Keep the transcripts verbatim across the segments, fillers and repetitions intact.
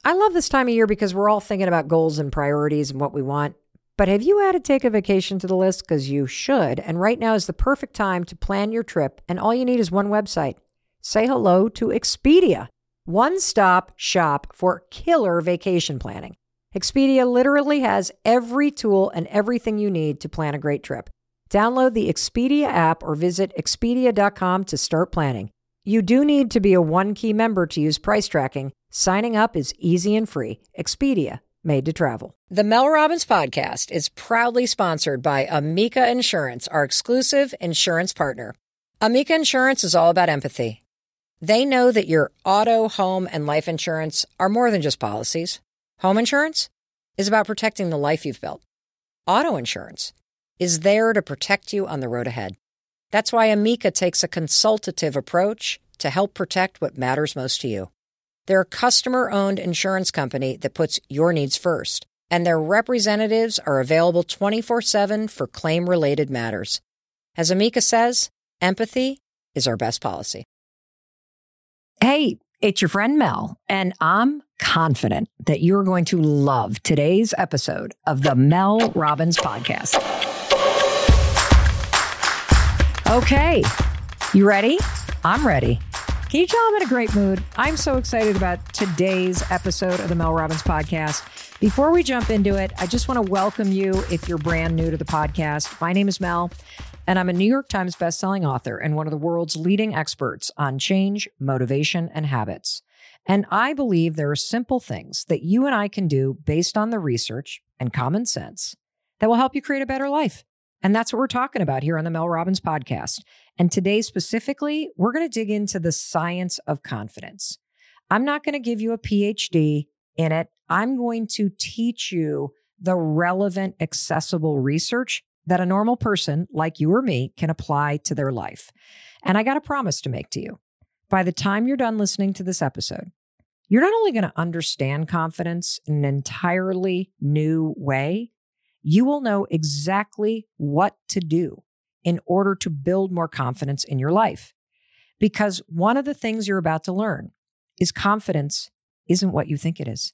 I love this time of year because we're all thinking about goals and priorities and what we want. But have you added take a vacation to the list? Because you should. And right now is the perfect time to plan your trip. And all you need is one website. Say hello to Expedia. One-stop shop for killer vacation planning. Expedia literally has every tool and everything you need to plan a great trip. Download the Expedia app or visit expedia dot com to start planning. You do need to be a one-key member to use price tracking. Signing up is easy and free. Expedia, made to travel. The Mel Robbins Podcast is proudly sponsored by Amica Insurance, our exclusive insurance partner. Amica Insurance is all about empathy. They know that your auto, home, and life insurance are more than just policies. Home insurance is about protecting the life you've built. Auto insurance is there to protect you on the road ahead. That's why Amica takes a consultative approach to help protect what matters most to you. They're a customer-owned insurance company that puts your needs first, and their representatives are available twenty-four seven for claim-related matters. As Amica says, empathy is our best policy. Hey, it's your friend Mel, and I'm confident that you're going to love today's episode of the Mel Robbins Podcast. Okay, you ready? I'm ready. Can you tell I'm in a great mood? I'm so excited about today's episode of the Mel Robbins Podcast. Before we jump into it, I just want to welcome you if you're brand new to the podcast. My name is Mel, and I'm a New York Times bestselling author and one of the world's leading experts on change, motivation, and habits. And I believe there are simple things that you and I can do based on the research and common sense that will help you create a better life. And that's what we're talking about here on the Mel Robbins Podcast. And today specifically, we're going to dig into the science of confidence. I'm not going to give you a P H D in it. I'm going to teach you the relevant, accessible research that a normal person like you or me can apply to their life. And I got a promise to make to you. By the time you're done listening to this episode, you're not only going to understand confidence in an entirely new way, you will know exactly what to do in order to build more confidence in your life. Because one of the things you're about to learn is confidence isn't what you think it is.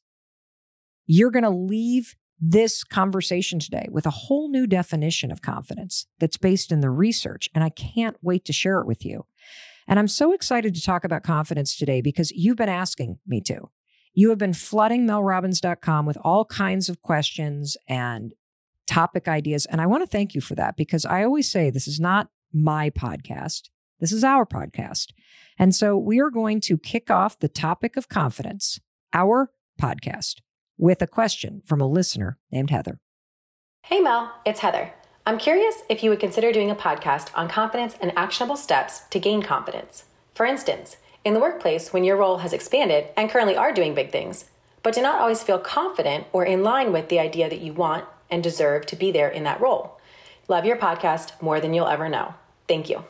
You're going to leave this conversation today with a whole new definition of confidence that's based in the research, and I can't wait to share it with you. And I'm so excited to talk about confidence today because you've been asking me to. You have been flooding mel robbins dot com with all kinds of questions and topic ideas. And I want to thank you for that because I always say this is not my podcast. This is our podcast. And so we are going to kick off the topic of confidence, our podcast, with a question from a listener named Heather. Hey, Mel, it's Heather. I'm curious if you would consider doing a podcast on confidence and actionable steps to gain confidence. For instance, in the workplace, when your role has expanded and currently are doing big things, but do not always feel confident or in line with the idea that you want and deserve to be there in that role. Love your podcast more than you'll ever know. Thank you.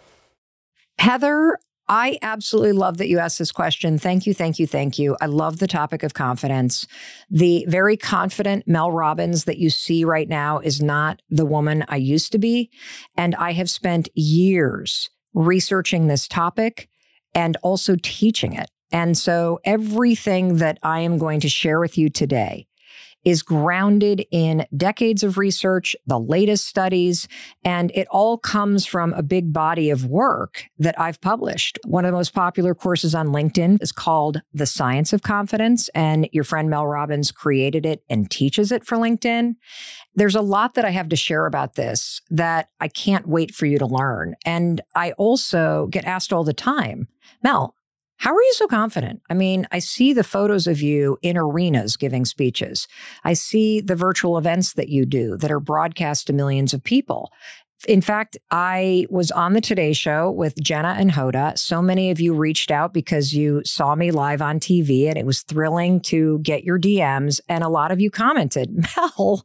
Heather, I absolutely love that you asked this question. Thank you, thank you, thank you. I love the topic of confidence. The very confident Mel Robbins that you see right now is not the woman I used to be. And I have spent years researching this topic and also teaching it. And so everything that I am going to share with you today is grounded in decades of research, the latest studies, and it all comes from a big body of work that I've published. One of the most popular courses on LinkedIn is called The Science of Confidence, and your friend Mel Robbins created it and teaches it for LinkedIn. There's a lot that I have to share about this that I can't wait for you to learn. And I also get asked all the time, Mel, how are you so confident? I mean, I see the photos of you in arenas giving speeches. I see the virtual events that you do that are broadcast to millions of people. In fact, I was on the Today Show with Jenna and Hoda. So many of you reached out because you saw me live on T V, and it was thrilling to get your D Ms. And a lot of you commented, Mel,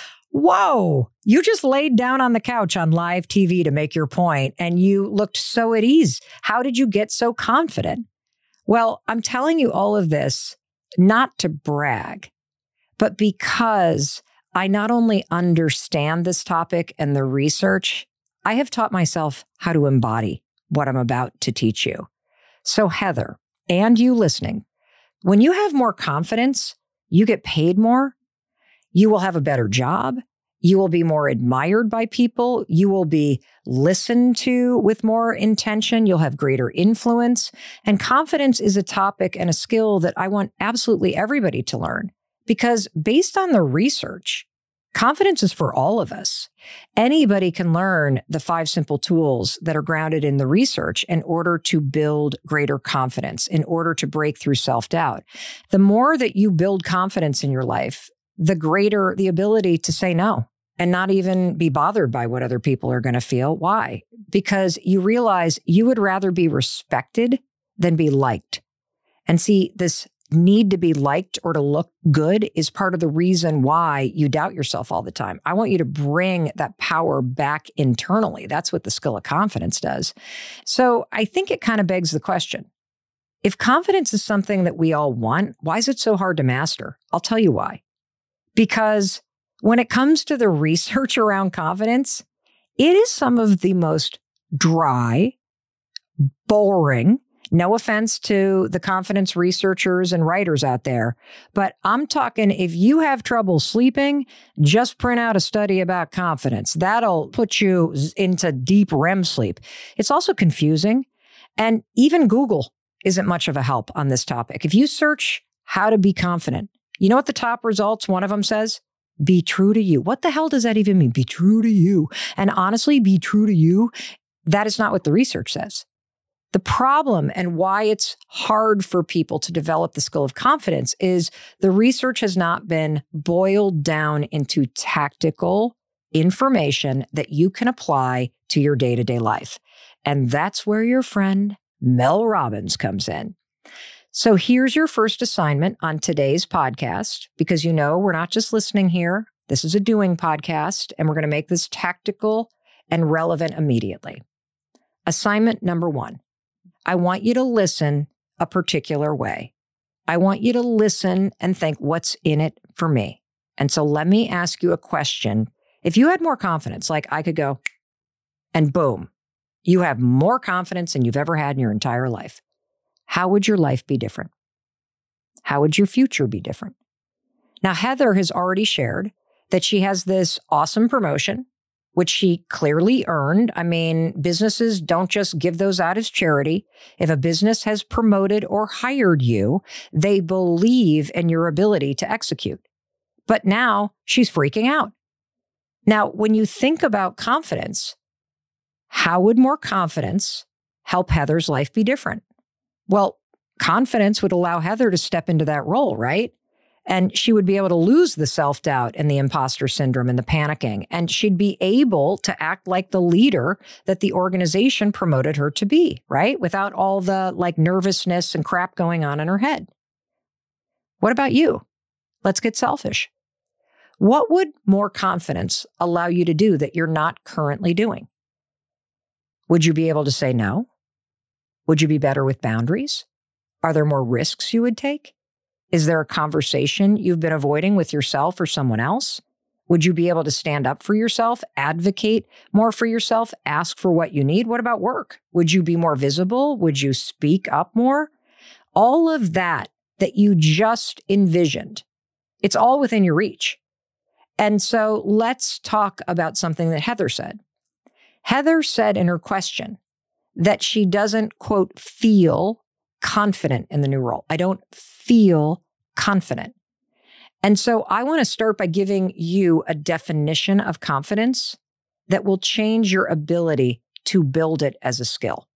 whoa, you just laid down on the couch on live T V to make your point, and you looked so at ease. How did you get so confident? Well, I'm telling you all of this not to brag, but because I not only understand this topic and the research, I have taught myself how to embody what I'm about to teach you. So Heather, and you listening, when you have more confidence, You get paid more. You will have a better job. You will be more admired by people. You will be listened to with more intention. You'll have greater influence. And confidence is a topic and a skill that I want absolutely everybody to learn, because based on the research, confidence is for all of us. Anybody can learn the five simple tools that are grounded in the research in order to build greater confidence, in order to break through self-doubt. The more that you build confidence in your life, the greater the ability to say no and not even be bothered by what other people are going to feel. Why? Because you realize you would rather be respected than be liked. And see, this need to be liked or to look good is part of the reason why you doubt yourself all the time. I want you to bring that power back internally. That's what the skill of confidence does. So I think it kind of begs the question, if confidence is something that we all want, why is it so hard to master? I'll tell you why. Because when it comes to the research around confidence, it is some of the most dry, boring, no offense to the confidence researchers and writers out there, but I'm talking, if you have trouble sleeping, just print out a study about confidence. That'll put you into deep R E M sleep. It's also confusing, and even Google isn't much of a help on this topic. If you search how to be confident, you know what the top results, one of them says? Be true to you. What the hell does that even mean? Be true to you. And honestly, be true to you. That is not what the research says. The problem and why it's hard for people to develop the skill of confidence is the research has not been boiled down into tactical information that you can apply to your day-to-day life. And that's where your friend Mel Robbins comes in. So here's your first assignment on today's podcast, because you know we're not just listening here. This is a doing podcast, and we're going to make this tactical and relevant immediately. Assignment number one. I want you to listen a particular way. I want you to listen and think, what's in it for me? And so let me ask you a question. If you had more confidence, like I could go and boom, you have more confidence than you've ever had in your entire life. How would your life be different? How would your future be different? Now, Heather has already shared that she has this awesome promotion, which she clearly earned. I mean, businesses don't just give those out as charity. If a business has promoted or hired you, they believe in your ability to execute. But now she's freaking out. Now, when you think about confidence, how would more confidence help Heather's life be different? Well, confidence would allow Heather to step into that role, right? And she would be able to lose the self-doubt and the imposter syndrome and the panicking. And she'd be able to act like the leader that the organization promoted her to be, right? Without all the like nervousness and crap going on in her head. What about you? Let's get selfish. What would more confidence allow you to do that you're not currently doing? Would you be able to say no? Would you be better with boundaries? Are there more risks you would take? Is there a conversation you've been avoiding with yourself or someone else? Would you be able to stand up for yourself, advocate more for yourself, ask for what you need? What about work? Would you be more visible? Would you speak up more? All of that that you just envisioned, it's all within your reach. And so let's talk about something that Heather said. Heather said in her question that she doesn't, quote, feel confident in the new role. I don't feel confident. And so I want to start by giving you a definition of confidence that will change your ability to build it as a skill.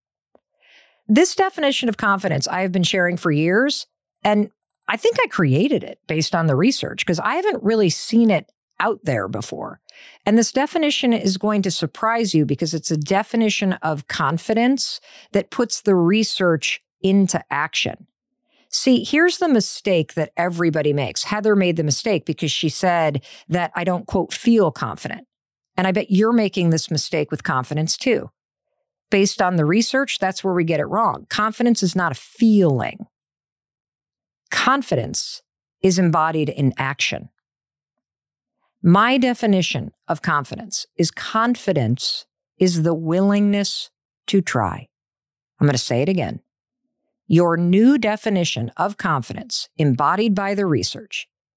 This definition of confidence I have been sharing for years, and I think I created it based on the research because I haven't really seen it out there before. And this definition is going to surprise you because it's a definition of confidence that puts the research into action. See, here's the mistake that everybody makes. Heather made the mistake because she said that I don't, quote, feel confident. And I bet you're making this mistake with confidence too. Based on the research, that's where we get it wrong. Confidence is not a feeling. Confidence is embodied in action. My definition of confidence is confidence is the willingness to try. I'm going to say it again. Your new definition of confidence, embodied by the research,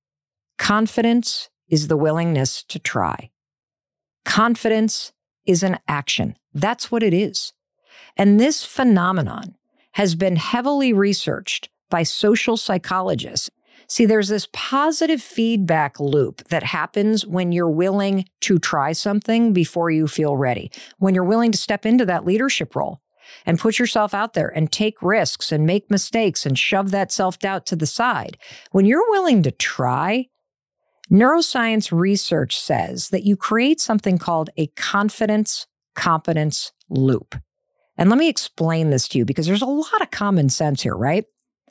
Confidence is the willingness to try. Confidence is an action. That's what it is. And this phenomenon has been heavily researched by social psychologists. See, there's this positive feedback loop that happens when you're willing to try something before you feel ready, when you're willing to step into that leadership role and put yourself out there and take risks and make mistakes and shove that self-doubt to the side. When you're willing to try, neuroscience research says that you create something called a confidence-competence loop. And let me explain this to you because there's a lot of common sense here, right?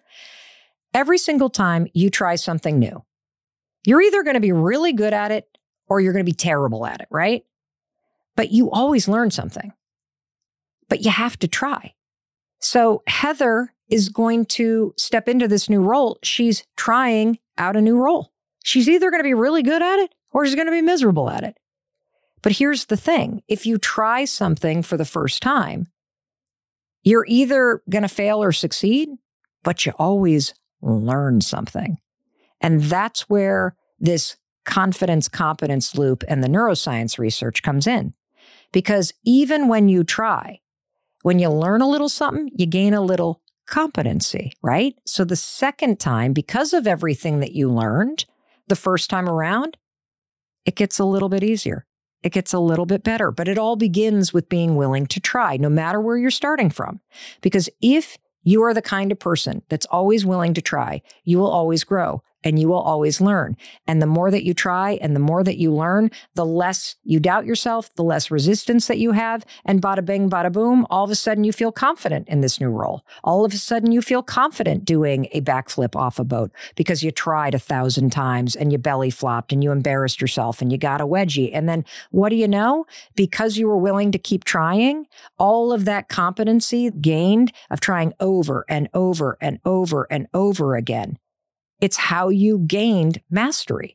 Every single time you try something new, you're either going to be really good at it or you're going to be terrible at it, right? But you always learn something. But you have to try. So Heather is going to step into this new role. She's trying out a new role. She's either going to be really good at it or she's going to be miserable at it. But here's the thing. If you try something for the first time, you're either going to fail or succeed, but you always learn something. And that's where this confidence-competence loop and the neuroscience research comes in. Because even when you try, when you learn a little something, you gain a little competency, right? So the second time, because of everything that you learned the first time around, it gets a little bit easier. It gets a little bit better. But it all begins with being willing to try, no matter where you're starting from. Because if you are the kind of person that's always willing to try, you will always grow. And you will always learn. And the more that you try and the more that you learn, the less you doubt yourself, the less resistance that you have. And bada bing, bada boom, all of a sudden you feel confident in this new role. All of a sudden you feel confident doing a backflip off a boat because you tried a thousand times and you belly flopped and you embarrassed yourself and you got a wedgie. And then what do you know? Because you were willing to keep trying, all of that competency gained of trying over and over and over and over again. It's how you gained mastery.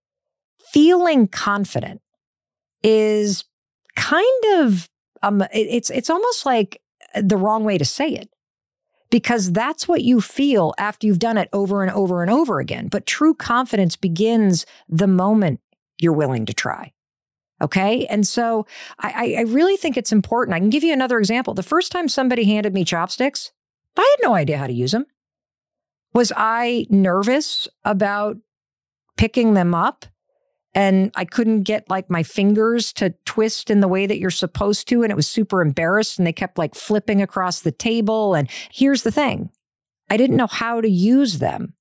Feeling confident is kind of, um, it's, it's almost like the wrong way to say it, because that's what you feel after you've done it over and over and over again. But true confidence begins the moment you're willing to try. Okay. And so I, I really think it's important. I can give you another example. The first time somebody handed me chopsticks, I had no idea how to use them. Was I nervous about picking them up and I couldn't get like my fingers to twist in the way that you're supposed to? And it was super embarrassed and they kept like flipping across the table. And here's the thing. I didn't know how to use them.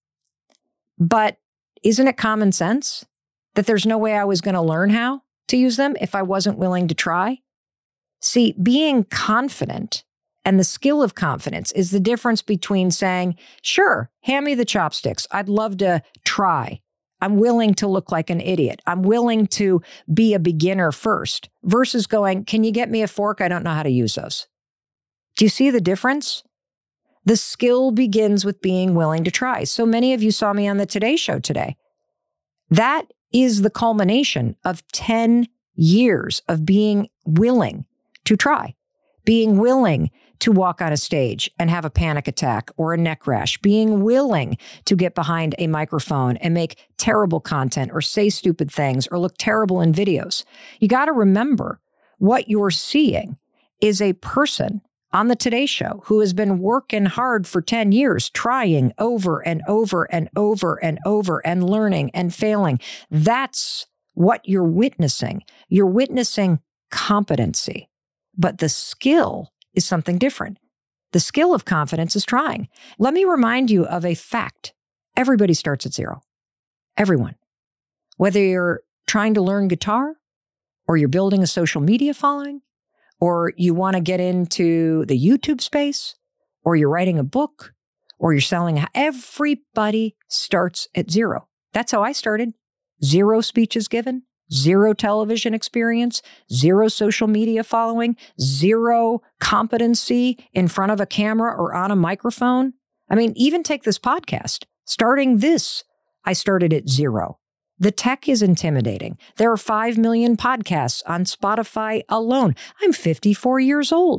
But isn't it common sense that there's no way I was going to learn how to use them if I wasn't willing to try? See, being confident and the skill of confidence is the difference between saying, sure, hand me the chopsticks. I'd love to try. I'm willing to look like an idiot. I'm willing to be a beginner first, versus going, can you get me a fork? I don't know how to use those. Do you see the difference? The skill begins with being willing to try. So many of you saw me on the Today Show today. That is the culmination of ten years of being willing to try, being willing to walk on a stage and have a panic attack or a neck rash, being willing to get behind a microphone and make terrible content or say stupid things or look terrible in videos. You got to remember, what you're seeing is a person on the Today Show who has been working hard for ten years, trying over and over and over and over and learning and failing. That's what you're witnessing. You're witnessing competency, but the skill is something different. The skill of confidence is trying. Let me remind you of a fact. Everybody starts at zero. Everyone. Whether you're trying to learn guitar, or you're building a social media following, or you want to get into the YouTube space, or you're writing a book, or you're selling, everybody starts at zero. That's how I started. Zero speeches given. Zero television experience, zero social media following, zero competency in front of a camera or on a microphone. I mean, even take this podcast. Starting this, I started at zero. The tech is intimidating. There are five million podcasts on Spotify alone. I'm fifty-four years old.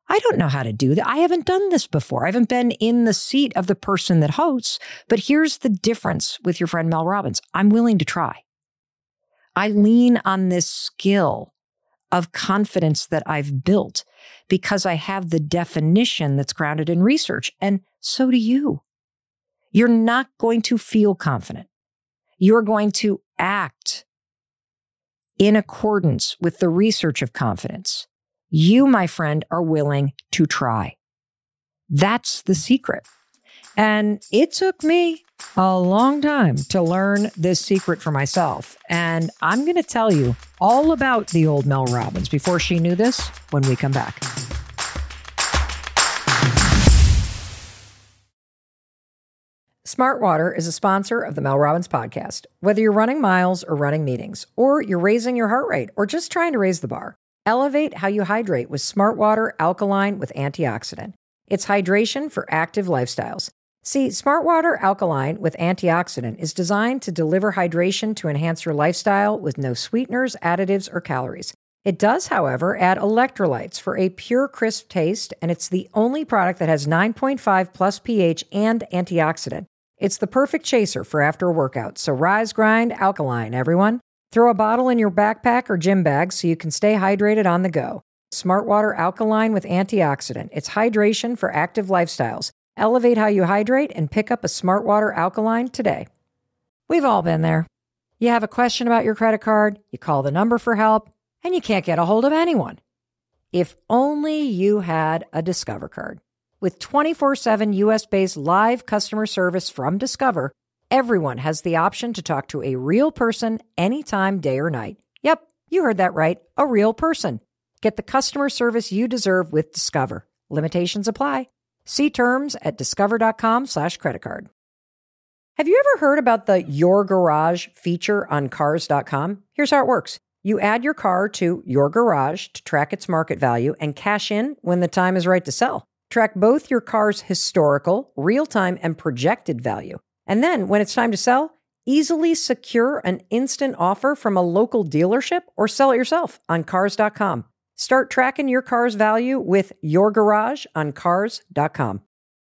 I don't know how to do that. I haven't done this before. I haven't been in the seat of the person that hosts. But here's the difference with your friend Mel Robbins. I'm willing to try. I lean on this skill of confidence that I've built because I have the definition that's grounded in research. And so do you. You're not going to feel confident. You're going to act in accordance with the research of confidence. You, my friend, are willing to try. That's the secret. And it took me a long time to learn this secret for myself. And I'm going to tell you all about the old Mel Robbins before she knew this when we come back. Smartwater is a sponsor of the Mel Robbins podcast. Whether you're running miles or running meetings, or you're raising your heart rate, or just trying to raise the bar, elevate how you hydrate with Smartwater Alkaline with Antioxidant. It's hydration for active lifestyles. See, Smartwater Alkaline with Antioxidant is designed to deliver hydration to enhance your lifestyle with no sweeteners, additives, or calories. It does, however, add electrolytes for a pure, crisp taste, and it's the only product that has nine point five plus pH and antioxidant. It's the perfect chaser for after a workout, so rise, grind, alkaline, everyone. Throw a bottle in your backpack or gym bag so you can stay hydrated on the go. Smartwater Alkaline with Antioxidant. It's hydration for active lifestyles. Elevate how you hydrate and pick up a Smartwater Alkaline today. We've all been there. You have a question about your credit card, you call the number for help, and you can't get a hold of anyone. If only you had a Discover card. With twenty-four seven U S-based live customer service from Discover, everyone has the option to talk to a real person anytime, day or night. Yep, you heard that right, a real person. Get the customer service you deserve with Discover. Limitations apply. See terms at discover.com slash credit card. Have you ever heard about the Your Garage feature on cars dot com? Here's how it works. You add your car to Your Garage to track its market value and cash in when the time is right to sell. Track both your car's historical, real-time, and projected value. And then, when it's time to sell, easily secure an instant offer from a local dealership or sell it yourself on cars dot com. Start tracking your car's value with Your Garage on cars dot com.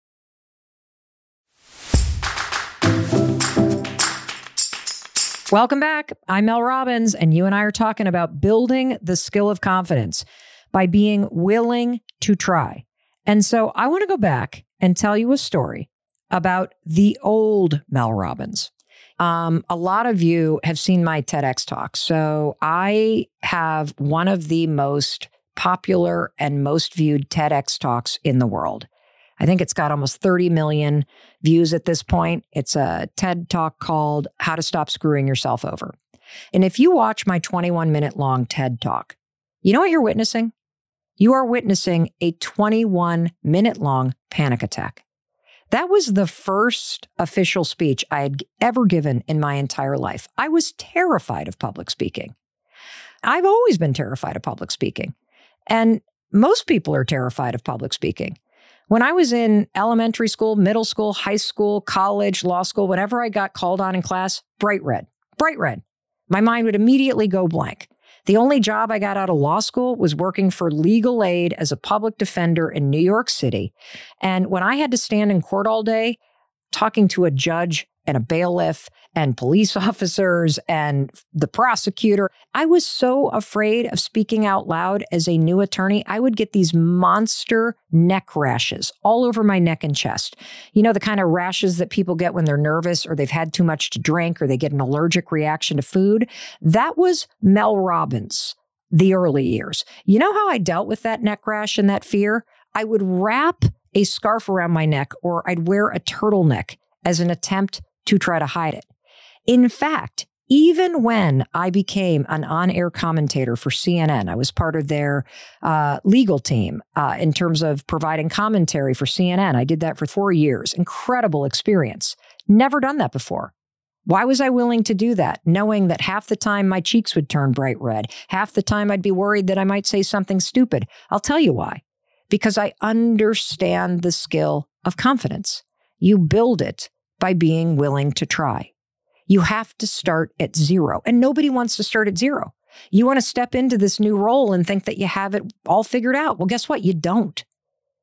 Welcome back. I'm Mel Robbins, and you and I are talking about building the skill of confidence by being willing to try. And so I want to go back and tell you a story about the old Mel Robbins. Um, a lot of you have seen my TEDx talks. So I have one of the most popular and most viewed TEDx talks in the world. I think it's got almost thirty million views at this point. It's a TED talk called How to Stop Screwing Yourself Over. And if you watch my twenty-one minute long TED talk, you know what you're witnessing? You are witnessing a twenty-one minute long panic attack. That was the first official speech I had ever given in my entire life. I was terrified of public speaking. I've always been terrified of public speaking. And most people are terrified of public speaking. When I was in elementary school, middle school, high school, college, law school, whenever I got called on in class, bright red, bright red. My mind would immediately go blank. The only job I got out of law school was working for legal aid as a public defender in New York City. And when I had to stand in court all day, talking to a judge and a bailiff and police officers and the prosecutor, I was so afraid of speaking out loud as a new attorney. I would get these monster neck rashes all over my neck and chest. You know, the kind of rashes that people get when they're nervous or they've had too much to drink or they get an allergic reaction to food. That was Mel Robbins, the early years. You know how I dealt with that neck rash and that fear? I would wrap a scarf around my neck or I'd wear a turtleneck as an attempt to try to hide it. In fact, even when I became an on-air commentator for C N N, I was part of their uh, legal team uh, in terms of providing commentary for C N N. I did that for four years. Incredible experience. Never done that before. Why was I willing to do that? Knowing that half the time my cheeks would turn bright red. Half the time I'd be worried that I might say something stupid. I'll tell you why. Because I understand the skill of confidence. You build it by being willing to try. You have to start at zero, and nobody wants to start at zero. You want to step into this new role and think that you have it all figured out. Well, guess what? You don't.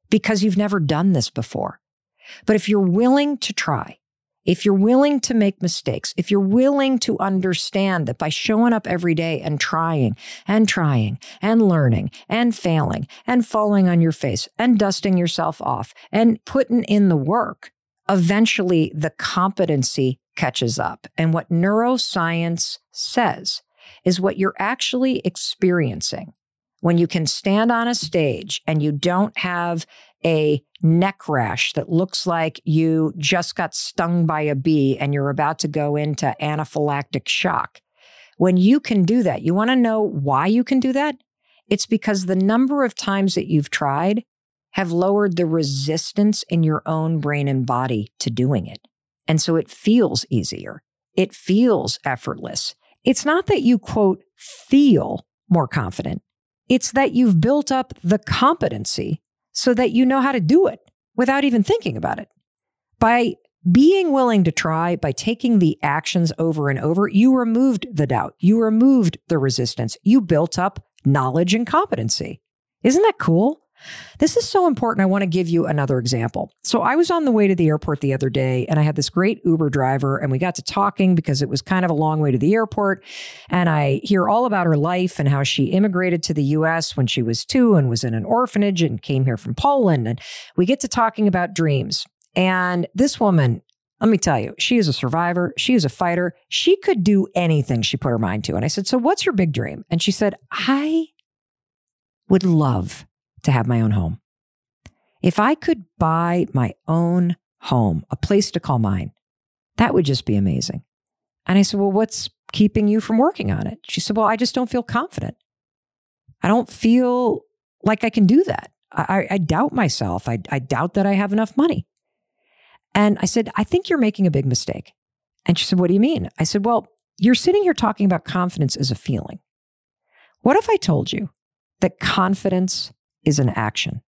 because you've never done this before. But if you're willing to try, if you're willing to make mistakes, if you're willing to understand that by showing up every day and trying and trying and learning and failing and falling on your face and dusting yourself off and putting in the work, eventually the competency catches up. And what neuroscience says is what you're actually experiencing when you can stand on a stage and you don't have a neck rash that looks like you just got stung by a bee and you're about to go into anaphylactic shock. When you can do that, you want to know why you can do that? It's because the number of times that you've tried have lowered the resistance in your own brain and body to doing it. And so it feels easier. It feels effortless. It's not that you, quote, feel more confident. It's that you've built up the competency so that you know how to do it without even thinking about it. By being willing to try, by taking the actions over and over, you removed the doubt. You removed the resistance. You built up knowledge and competency. Isn't that cool? This is so important. I want to give you another example. So I was on the way to the airport the other day and I had this great Uber driver and we got to talking because it was kind of a long way to the airport. And I hear all about her life and how she immigrated to the U S when she was two and was in an orphanage and came here from Poland. And we get to talking about dreams. And this woman, let me tell you, she is a survivor. She is a fighter. She could do anything she put her mind to. And I said, so what's your big dream? And she said, I would love to have my own home. If I could buy my own home, a place to call mine, that would just be amazing. And I said, well, what's keeping you from working on it? She said, well, I just don't feel confident. I don't feel like I can do that. I, I, I doubt myself. I, I doubt that I have enough money. And I said, I think you're making a big mistake. And she said, what do you mean? I said, well, you're sitting here talking about confidence as a feeling. What if I told you that confidence is an action?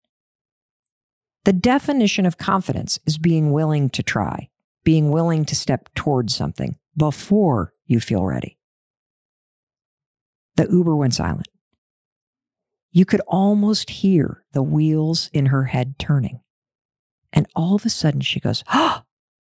The definition of confidence is being willing to try, being willing to step towards something before you feel ready. The Uber went silent. You could almost hear the wheels in her head turning. And all of a sudden she goes, oh,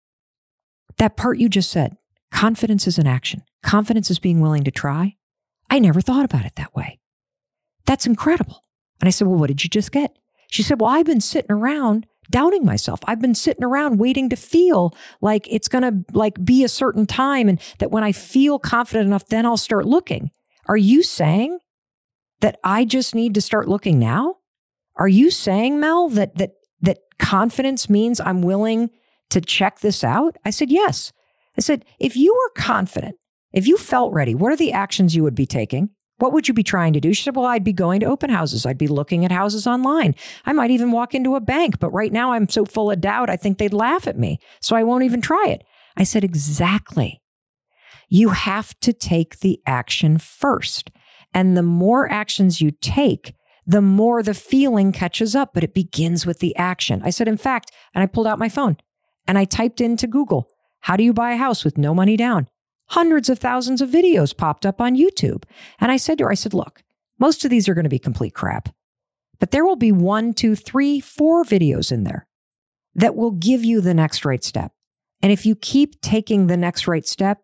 that part you just said, confidence is an action. Confidence is being willing to try. I never thought about it that way. That's incredible. And I said, well, what did you just get? She said, well, I've been sitting around doubting myself. I've been sitting around waiting to feel like it's going to like be a certain time and that when I feel confident enough, then I'll start looking. Are you saying that I just need to start looking now? Are you saying, Mel, that that that confidence means I'm willing to check this out? I said, yes. I said, if you were confident, if you felt ready, what are the actions you would be taking? What would you be trying to do? She said, well, I'd be going to open houses. I'd be looking at houses online. I might even walk into a bank. But right now I'm so full of doubt, I think they'd laugh at me. So I won't even try it. I said, exactly. You have to take the action first. And the more actions you take, the more the feeling catches up. But it begins with the action. I said, in fact, and I pulled out my phone and I typed into Google, how do you buy a house with no money down? Hundreds of thousands of videos popped up on YouTube. And I said to her, I said, look, most of these are going to be complete crap, but there will be one, two, three, four videos in there that will give you the next right step. And if you keep taking the next right step,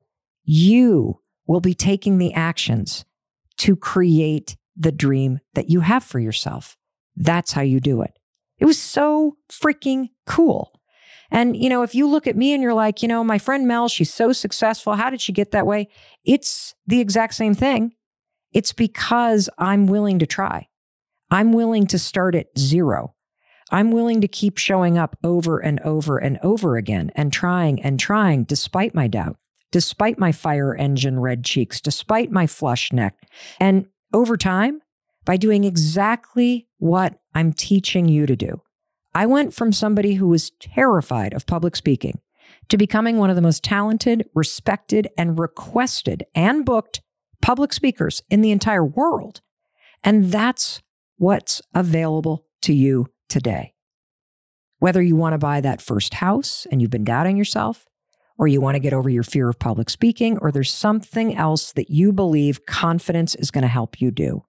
you will be taking the actions to create the dream that you have for yourself. That's how you do it. It was so freaking cool. And, you know, if you look at me and you're like, you know, my friend Mel, she's so successful. How did she get that way? It's the exact same thing. It's because I'm willing to try. I'm willing to start at zero. I'm willing to keep showing up over and over and over again and trying and trying despite my doubt, despite my fire engine red cheeks, despite my flushed neck. And over time, by doing exactly what I'm teaching you to do, I went from somebody who was terrified of public speaking to becoming one of the most talented, respected, and requested and booked public speakers in the entire world. And that's what's available to you today. Whether you want to buy that first house and you've been doubting yourself, or you want to get over your fear of public speaking, or there's something else that you believe confidence is going to help you do.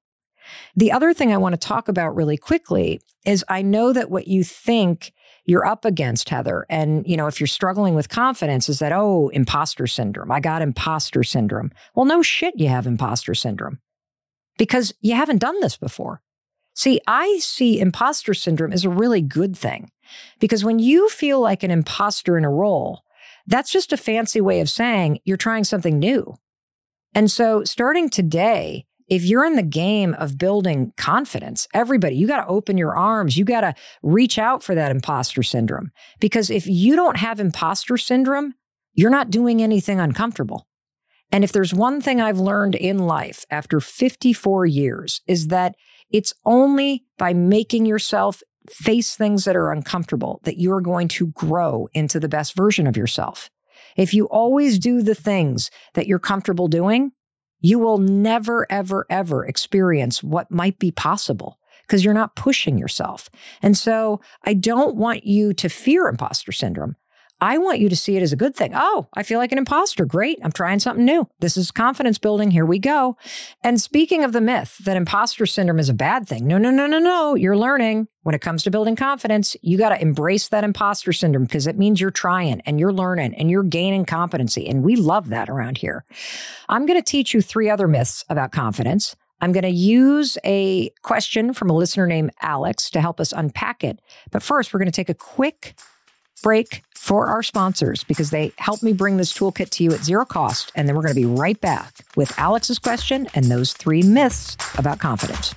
The other thing I want to talk about really quickly is I know that what you think you're up against, Heather, and, you know, if you're struggling with confidence is that, oh, imposter syndrome. I got imposter syndrome. Well, no shit, you have imposter syndrome because you haven't done this before. See, I see imposter syndrome as a really good thing because when you feel like an imposter in a role, that's just a fancy way of saying you're trying something new. And so starting today, if you're in the game of building confidence, everybody, you got to open your arms. You got to reach out for that imposter syndrome. Because if you don't have imposter syndrome, you're not doing anything uncomfortable. And if there's one thing I've learned in life after fifty-four years is that it's only by making yourself face things that are uncomfortable that you're going to grow into the best version of yourself. If you always do the things that you're comfortable doing, you will never, ever, ever experience what might be possible because you're not pushing yourself. And so I don't want you to fear imposter syndrome. I want you to see it as a good thing. Oh, I feel like an imposter. Great. I'm trying something new. This is confidence building. Here we go. And speaking of the myth that imposter syndrome is a bad thing. No, no, no, no, no. You're learning when it comes to building confidence, you got to embrace that imposter syndrome because it means you're trying and you're learning and you're gaining competency. And we love that around here. I'm going to teach you three other myths about confidence. I'm going to use a question from a listener named Alex to help us unpack it. But first, we're going to take a quick break for our sponsors because they help me bring this toolkit to you at zero cost. And then we're going to be right back with Alex's question and those three myths about confidence.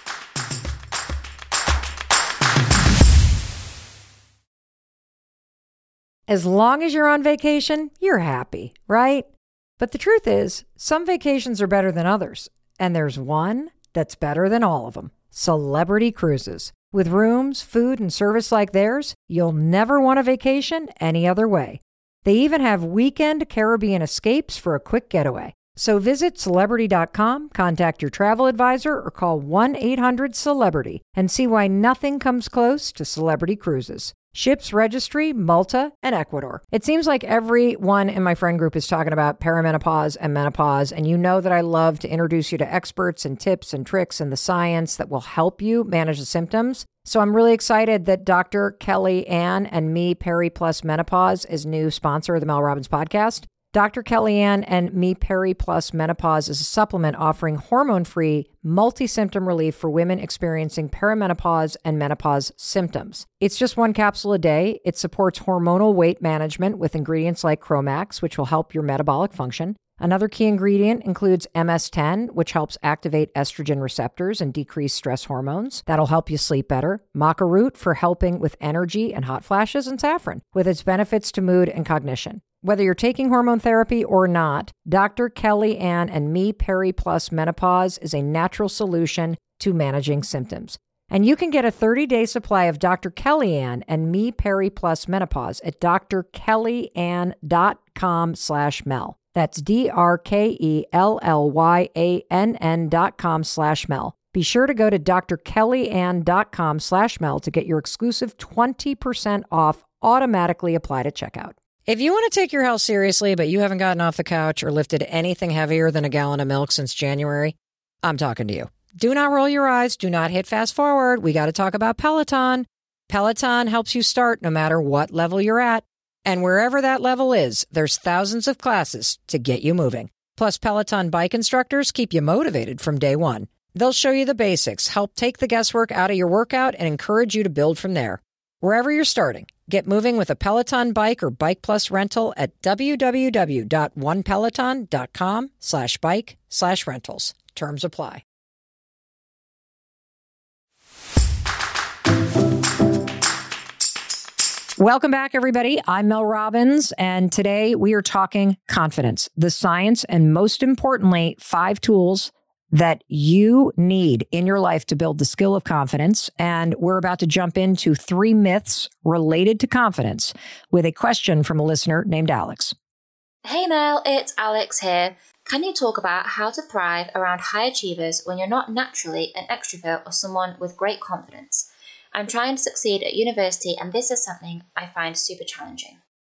As long as you're on vacation, you're happy, right? But the truth is, some vacations are better than others. And there's one that's better than all of them. Celebrity Cruises. With rooms, food, and service like theirs, you'll never want a vacation any other way. They even have weekend Caribbean escapes for a quick getaway. So visit celebrity dot com, contact your travel advisor, or call one eight hundred celebrity and see why nothing comes close to Celebrity Cruises. Ships registry, Malta, and Ecuador. It seems like everyone in my friend group is talking about perimenopause and menopause, and you know that I love to introduce you to experts and tips and tricks and the science that will help you manage the symptoms. So I'm really excited that Doctor Kelly Ann and Me Peri Plus Menopause is new sponsor of the Mel Robbins podcast. Doctor Kellyanne and Me Peri Plus Menopause is a supplement offering hormone-free, multi-symptom relief for women experiencing perimenopause and menopause symptoms. It's just one capsule a day. It supports hormonal weight management with ingredients like Chromax, which will help your metabolic function. Another key ingredient includes M S ten, which helps activate estrogen receptors and decrease stress hormones. That'll help you sleep better. Maca root for helping with energy and hot flashes, and saffron with its benefits to mood and cognition. Whether you're taking hormone therapy or not, Doctor Kelly Ann and Me Peri Plus Menopause is a natural solution to managing symptoms. And you can get a thirty-day supply of Doctor Kellyanne and Me Peri Plus Menopause at drkellyann.com slash Mel. That's D-R-K-E-L-L-Y-A-N-N dot com slash Mel. Be sure to go to drkellyann.com slash Mel to get your exclusive twenty percent off automatically applied at checkout. If you want to take your health seriously, but you haven't gotten off the couch or lifted anything heavier than a gallon of milk since January, I'm talking to you. Do not roll your eyes. Do not hit fast forward. We got to talk about Peloton. Peloton helps you start no matter what level you're at. And wherever that level is, there's thousands of classes to get you moving. Plus, Peloton bike instructors keep you motivated from day one. They'll show you the basics, help take the guesswork out of your workout, and encourage you to build from there. Wherever you're starting, get moving with a Peloton bike or Bike Plus rental at www.onepeloton.com slash bike slash rentals. Terms apply. Welcome back, everybody. I'm Mel Robbins, and today we are talking confidence, the science, and most importantly, five tools that you need in your life to build the skill of confidence. And we're about to jump into three myths related to confidence with a question from a listener named Alex. Hey Mel, it's Alex here. Can you talk about how to thrive around high achievers when you're not naturally an extrovert or someone with great confidence? I'm trying to succeed at university and this is something I find super challenging.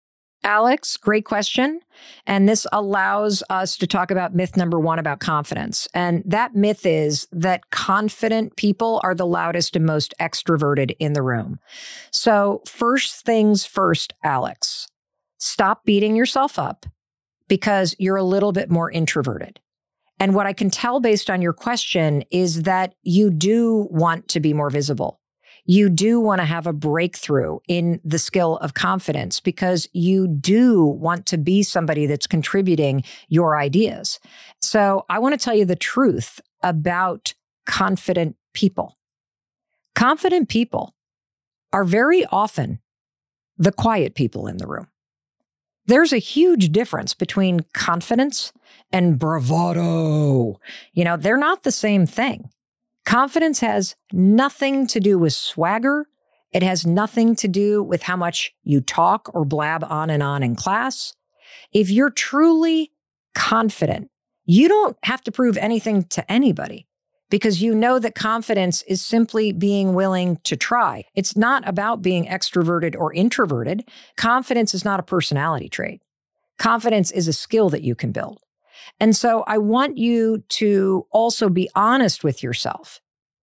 Alex, great question. And this allows us to talk about myth number one about confidence. And that myth is that confident people are the loudest and most extroverted in the room. So first things first, Alex, stop beating yourself up because you're a little bit more introverted. And what I can tell based on your question is that you do want to be more visible. You do want to have a breakthrough in the skill of confidence because you do want to be somebody that's contributing your ideas. So I want to tell you the truth about confident people. Confident people are very often the quiet people in the room. There's a huge difference between confidence and bravado. You know, they're not the same thing. Confidence has nothing to do with swagger. It has nothing to do with how much you talk or blab on and on in class. If you're truly confident, you don't have to prove anything to anybody because you know that confidence is simply being willing to try. It's not about being extroverted or introverted. Confidence is not a personality trait. Confidence is a skill that you can build. And so I want you to also be honest with yourself.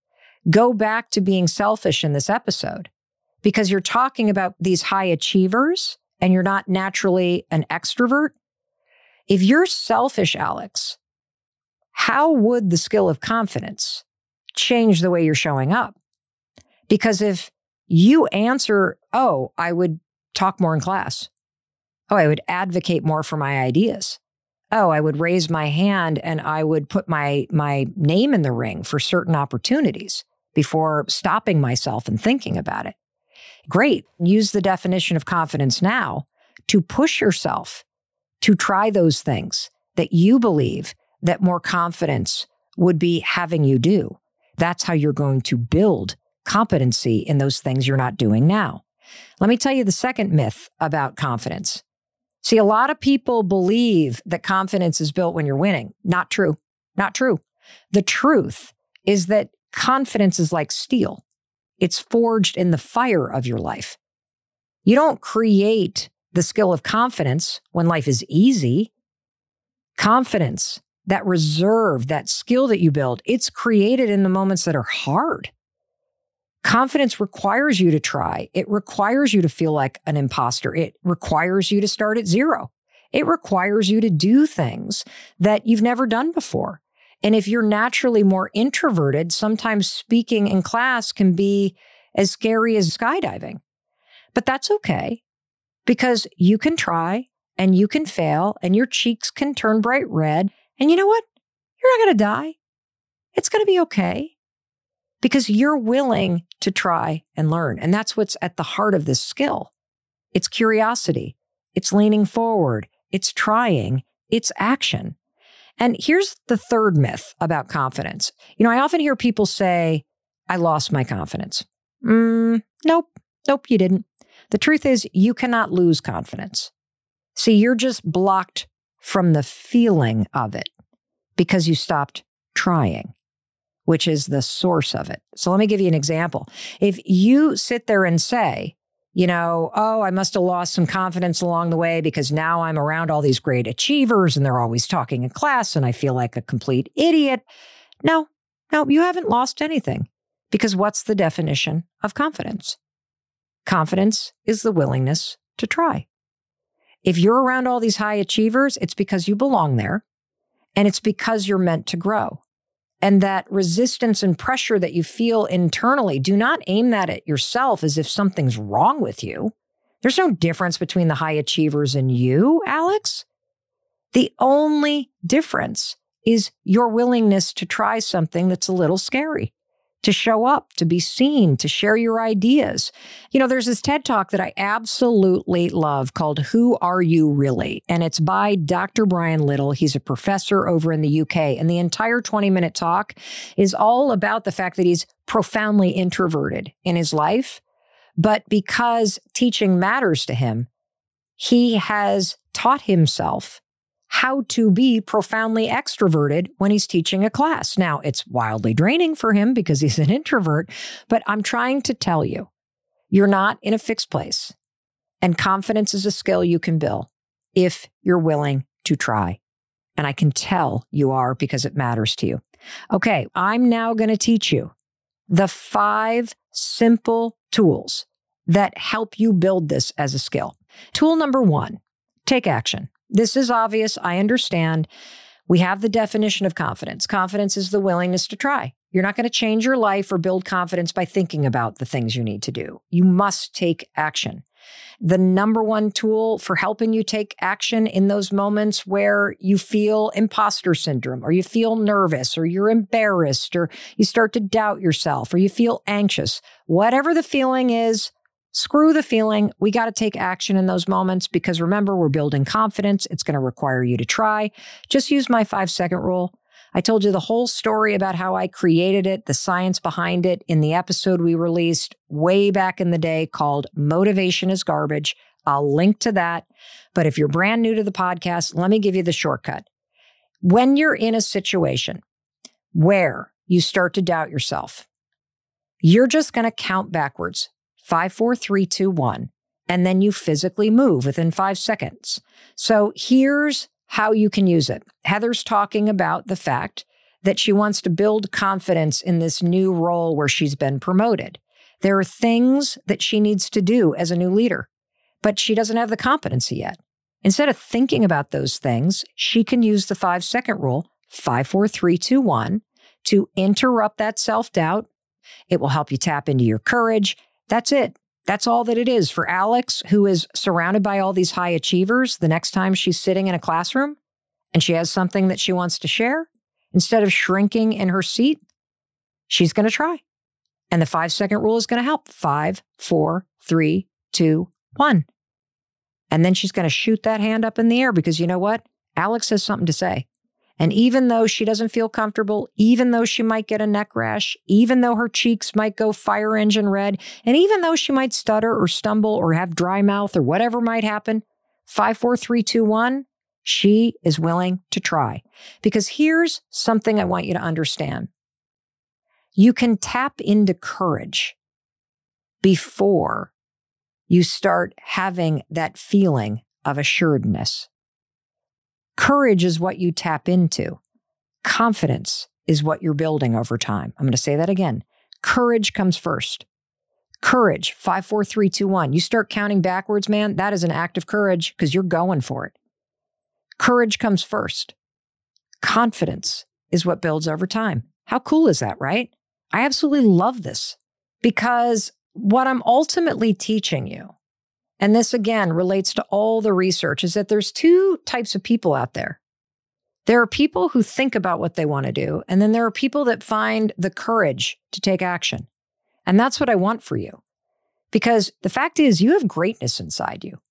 Go back to being selfish in this episode because you're talking about these high achievers and you're not naturally an extrovert. If you're selfish, Alex, how would the skill of confidence change the way you're showing up? Because if you answer, oh, I would talk more in class. Oh, I would advocate more for my ideas. Oh, I would raise my hand and I would put my, my name in the ring for certain opportunities before stopping myself and thinking about it. Great. Use the definition of confidence now to push yourself to try those things that you believe that more confidence would be having you do. That's how you're going to build competency in those things you're not doing now. Let me tell you the second myth about confidence. See, a lot of people believe that confidence is built when you're winning. Not true. Not true. The truth is that confidence is like steel. It's forged in the fire of your life. You don't create the skill of confidence when life is easy. Confidence, that reserve, that skill that you build, it's created in the moments that are hard. Confidence requires you to try. It requires you to feel like an imposter. It requires you to start at zero. It requires you to do things that you've never done before. And if you're naturally more introverted, sometimes speaking in class can be as scary as skydiving. But that's okay because you can try and you can fail and your cheeks can turn bright red. And you know what? You're not going to die. It's going to be okay. Because you're willing to try and learn. And that's what's at the heart of this skill. It's curiosity. It's leaning forward. It's trying. It's action. And here's the third myth about confidence. You know, I often hear people say, I lost my confidence. Mm, nope. Nope, you didn't. The truth is you cannot lose confidence. See, you're just blocked from the feeling of it because you stopped trying, which is the source of it. So let me give you an example. If you sit there and say, you know, oh, I must have lost some confidence along the way because now I'm around all these great achievers and they're always talking in class and I feel like a complete idiot. No, no, you haven't lost anything because what's the definition of confidence? Confidence is the willingness to try. If you're around all these high achievers, it's because you belong there and it's because you're meant to grow. And that resistance and pressure that you feel internally, do not aim that at yourself as if something's wrong with you. There's no difference between the high achievers and you, Alex. The only difference is your willingness to try something that's a little scary, to show up, to be seen, to share your ideas. You know, there's this TED Talk that I absolutely love called Who Are You Really? And it's by Doctor Brian Little. He's a professor over in the U K. And the entire twenty minute talk is all about the fact that he's profoundly introverted in his life. But because teaching matters to him, he has taught himself how to be profoundly extroverted when he's teaching a class. Now, it's wildly draining for him because he's an introvert, but I'm trying to tell you, you're not in a fixed place. And confidence is a skill you can build if you're willing to try. And I can tell you are because it matters to you. Okay, I'm now going to teach you the five simple tools that help you build this as a skill. Tool number one, take action. This is obvious. I understand. We have the definition of confidence. Confidence is the willingness to try. You're not going to change your life or build confidence by thinking about the things you need to do. You must take action. The number one tool for helping you take action in those moments where you feel imposter syndrome, or you feel nervous, or you're embarrassed, or you start to doubt yourself, or you feel anxious, whatever the feeling is, screw the feeling. We got to take action in those moments because remember, we're building confidence. It's going to require you to try. Just use my five second rule. I told you the whole story about how I created it, the science behind it in the episode we released way back in the day called Motivation is Garbage. I'll link to that. But if you're brand new to the podcast, let me give you the shortcut. When you're in a situation where you start to doubt yourself, you're just going to count backwards. Five, four, three, two, one. And then you physically move within five seconds. So here's how you can use it. Heather's talking about the fact that she wants to build confidence in this new role where she's been promoted. There are things that she needs to do as a new leader, but she doesn't have the competency yet. Instead of thinking about those things, she can use the five second rule, five, four, three, two, one, to interrupt that self-doubt. It will help you tap into your courage. That's it. That's all that it is. For Alex, who is surrounded by all these high achievers, the next time she's sitting in a classroom and she has something that she wants to share, instead of shrinking in her seat, she's going to try. And the five second rule is going to help. Five, four, three, two, one. And then she's going to shoot that hand up in the air because you know what? Alex has something to say. And even though she doesn't feel comfortable, even though she might get a neck rash, even though her cheeks might go fire engine red, and even though she might stutter or stumble or have dry mouth or whatever might happen, five, four, three, two, one, she is willing to try. Because here's something I want you to understand. You can tap into courage before you start having that feeling of assuredness. Courage is what you tap into. Confidence is what you're building over time. I'm going to say that again. Courage comes first. Courage, five, four, three, two, one. You start counting backwards, man, that is an act of courage because you're going for it. Courage comes first. Confidence is what builds over time. How cool is that, right? I absolutely love this because what I'm ultimately teaching you, and this again relates to all the research, is that there's two types of people out there. There are people who think about what they want to do, and then there are people that find the courage to take action. And that's what I want for you. Because the fact is, you have greatness inside you.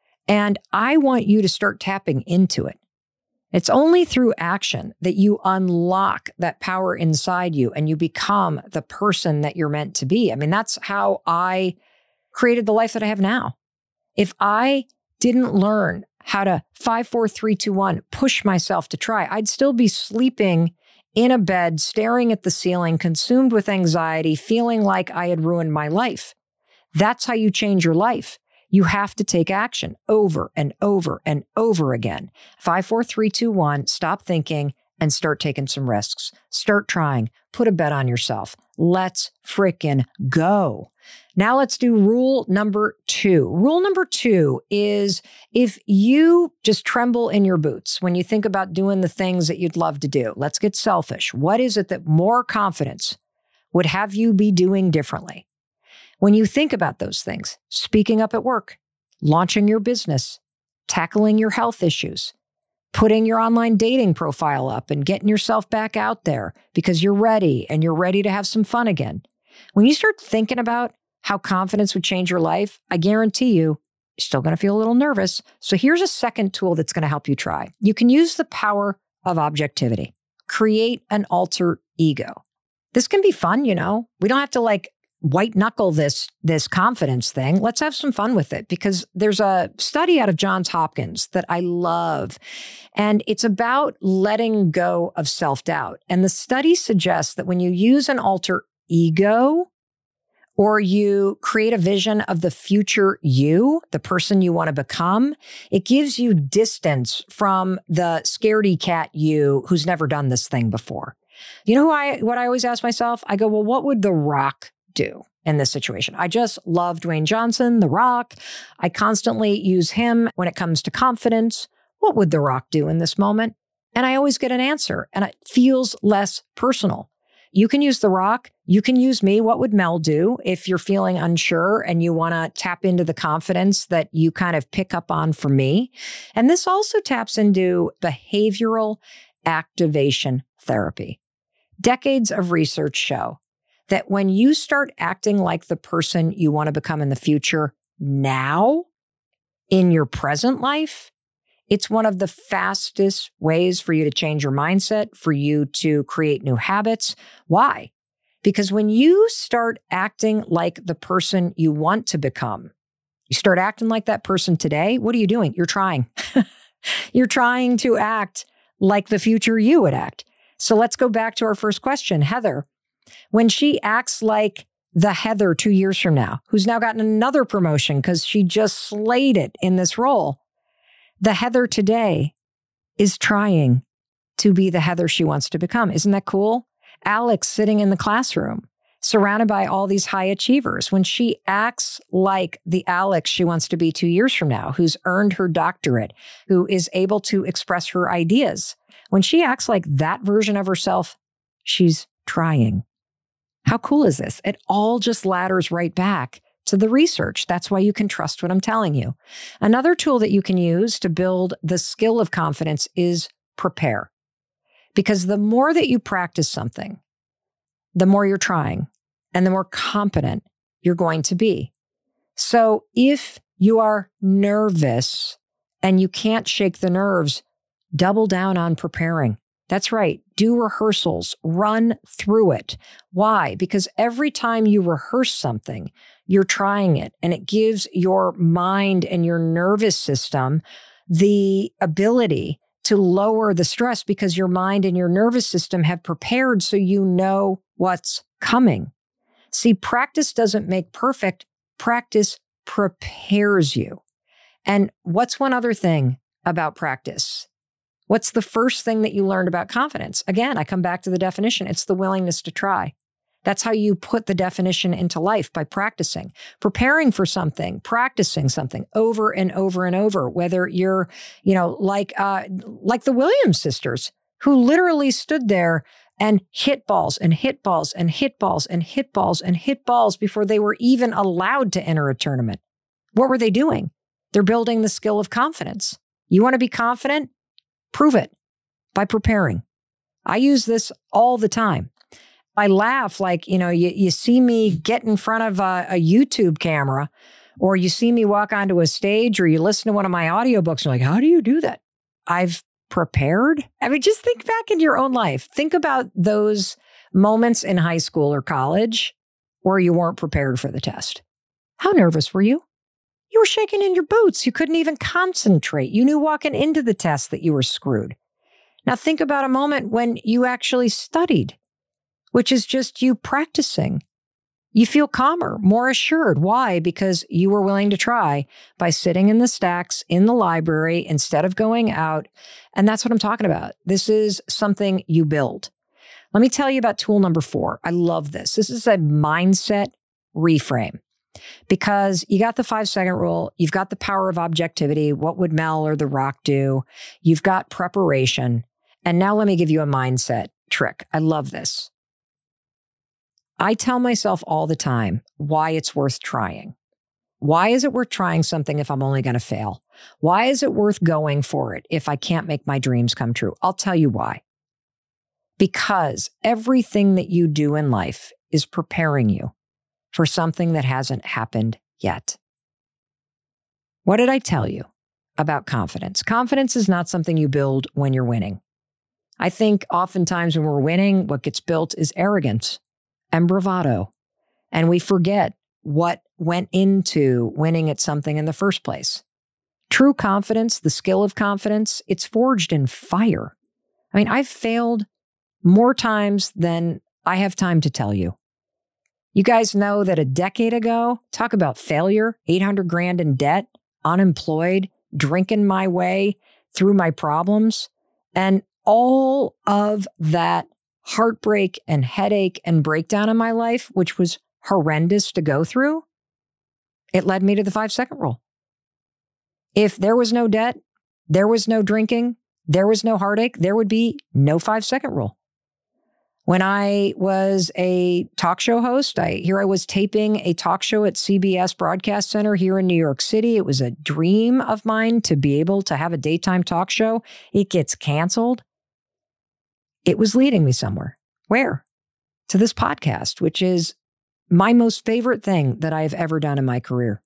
And I want you to start tapping into it. It's only through action that you unlock that power inside you and you become the person that you're meant to be. I mean, that's how I created the life that I have now. If I didn't learn how to five, four, three, two, one, push myself to try, I'd still be sleeping in a bed, staring at the ceiling, consumed with anxiety, feeling like I had ruined my life. That's how you change your life. You have to take action over and over and over again. Five, four, three, two, one, stop thinking and start taking some risks. Start trying. Put a bet on yourself. Let's frickin' go. Now let's do rule number two. Rule number two is if you just tremble in your boots when you think about doing the things that you'd love to do, let's get selfish. What is it that more confidence would have you be doing differently? When you think about those things, speaking up at work, launching your business, tackling your health issues, putting your online dating profile up and getting yourself back out there because you're ready and you're ready to have some fun again. When you start thinking about how confidence would change your life, I guarantee you, you're still going to feel a little nervous. So here's a second tool that's going to help you try. You can use the power of objectivity. Create an alter ego. This can be fun, you know. We don't have to like white knuckle this, this confidence thing. Let's have some fun with it because there's a study out of Johns Hopkins that I love. And it's about letting go of self-doubt. And the study suggests that when you use an alter ego, or you create a vision of the future you, the person you want to become, it gives you distance from the scaredy cat you who's never done this thing before. You know who I, what I always ask myself? I go, well, what would The Rock do in this situation? I just love Dwayne Johnson, The Rock. I constantly use him when it comes to confidence. What would The Rock do in this moment? And I always get an answer, and it feels less personal. You can use The Rock. You can use me. What would Mel do if you're feeling unsure and you want to tap into the confidence that you kind of pick up on from me? And this also taps into behavioral activation therapy. Decades of research show that when you start acting like the person you want to become in the future now, in your present life, it's one of the fastest ways for you to change your mindset, for you to create new habits. Why? Because when you start acting like the person you want to become, you start acting like that person today, what are you doing? You're trying. You're trying to act like the future you would act. So let's go back to our first question. Heather, when she acts like the Heather two years from now, who's now gotten another promotion because she just slayed it in this role, the Heather today is trying to be the Heather she wants to become. Isn't that cool? Alex sitting in the classroom, surrounded by all these high achievers. When she acts like the Alex she wants to be two years from now, who's earned her doctorate, who is able to express her ideas, when she acts like that version of herself, she's trying. How cool is this? It all just ladders right back to the research. That's why you can trust what I'm telling you. Another tool that you can use to build the skill of confidence is prepare. Because the more that you practice something, the more you're trying and the more competent you're going to be. So if you are nervous and you can't shake the nerves, double down on preparing. That's right. Do rehearsals. Run through it. Why? Because every time you rehearse something, you're trying it, and it gives your mind and your nervous system the ability to lower the stress because your mind and your nervous system have prepared so you know what's coming. See, practice doesn't make perfect. Practice prepares you. And what's one other thing about practice? What's the first thing that you learned about confidence? Again, I come back to the definition. It's the willingness to try. That's how you put the definition into life, by practicing, preparing for something, practicing something over and over and over, whether you're, you know, like, uh, like the Williams sisters, who literally stood there and hit balls and hit balls and hit balls and hit balls and hit balls before they were even allowed to enter a tournament. What were they doing? They're building the skill of confidence. You want to be confident? Prove it by preparing. I use this all the time. I laugh like, you know, you, you see me get in front of a, a YouTube camera, or you see me walk onto a stage, or you listen to one of my audiobooks. You're like, how do you do that? I've prepared. I mean, just think back in your own life. Think about those moments in high school or college where you weren't prepared for the test. How nervous were you? You were shaking in your boots. You couldn't even concentrate. You knew walking into the test that you were screwed. Now think about a moment when you actually studied, which is just you practicing. You feel calmer, more assured. Why? Because you were willing to try by sitting in the stacks in the library instead of going out. And that's what I'm talking about. This is something you build. Let me tell you about tool number four. I love this. This is a mindset reframe. Because you got the five second rule, you've got the power of objectivity. What would Mel or The Rock do? You've got preparation. And now let me give you a mindset trick. I love this. I tell myself all the time why it's worth trying. Why is it worth trying something if I'm only going to fail? Why is it worth going for it if I can't make my dreams come true? I'll tell you why. Because everything that you do in life is preparing you for something that hasn't happened yet. What did I tell you about confidence? Confidence is not something you build when you're winning. I think oftentimes when we're winning, what gets built is arrogance and bravado. And we forget what went into winning at something in the first place. True confidence, the skill of confidence, it's forged in fire. I mean, I've failed more times than I have time to tell you. You guys know that a decade ago, talk about failure, eight hundred grand in debt, unemployed, drinking my way through my problems, and all of that heartbreak and headache and breakdown in my life, which was horrendous to go through, it led me to the five second rule. If there was no debt, there was no drinking, there was no heartache, there would be no five second rule. When I was a talk show host, I here I was taping a talk show at C B S Broadcast Center here in New York City. It was a dream of mine to be able to have a daytime talk show. It gets canceled. It was leading me somewhere. Where? To this podcast, which is my most favorite thing that I have ever done in my career.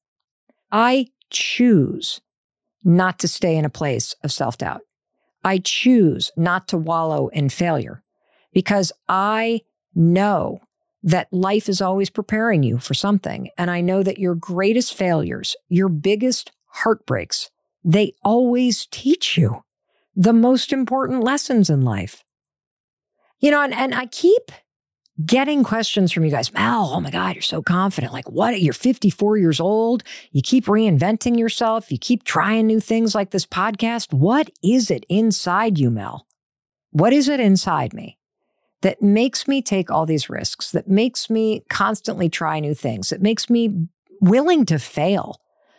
I choose not to stay in a place of self-doubt. I choose not to wallow in failure because I know that life is always preparing you for something. And I know that your greatest failures, your biggest heartbreaks, they always teach you the most important lessons in life. You know, and, and I keep getting questions from you guys. Mel, oh my God, you're so confident. Like what? You're fifty-four years old. You keep reinventing yourself. You keep trying new things like this podcast. What is it inside you, Mel? What is it inside me that makes me take all these risks, that makes me constantly try new things, that makes me willing to fail,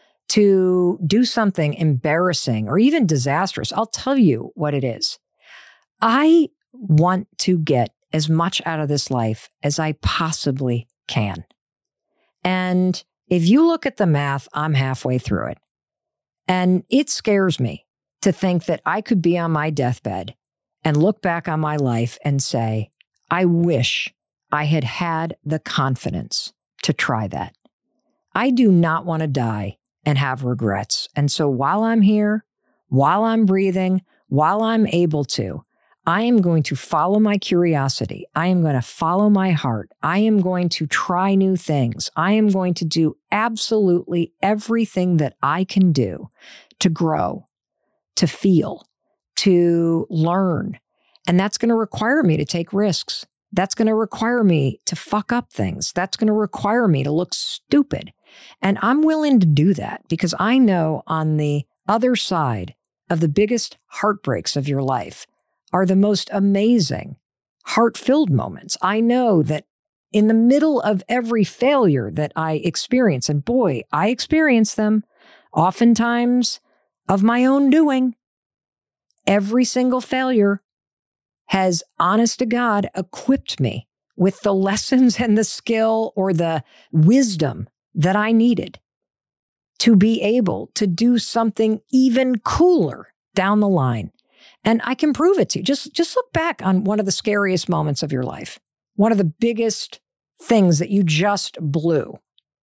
to do something embarrassing or even disastrous? I'll tell you what it is. I want to get as much out of this life as I possibly can. And if you look at the math, I'm halfway through it. And it scares me to think that I could be on my deathbed and look back on my life and say, I wish I had had the confidence to try that. I do not want to die and have regrets. And so while I'm here, while I'm breathing, while I'm able to, I am going to follow my curiosity. I am going to follow my heart. I am going to try new things. I am going to do absolutely everything that I can do to grow, to feel, to learn. And that's going to require me to take risks. That's going to require me to fuck up things. That's going to require me to look stupid. And I'm willing to do that because I know on the other side of the biggest heartbreaks of your life are the most amazing, heart-filled moments. I know that in the middle of every failure that I experience, and boy, I experience them oftentimes of my own doing, every single failure has, honest to God, equipped me with the lessons and the skill or the wisdom that I needed to be able to do something even cooler down the line. And I can prove it to you. Just, just look back on one of the scariest moments of your life, one of the biggest things that you just blew.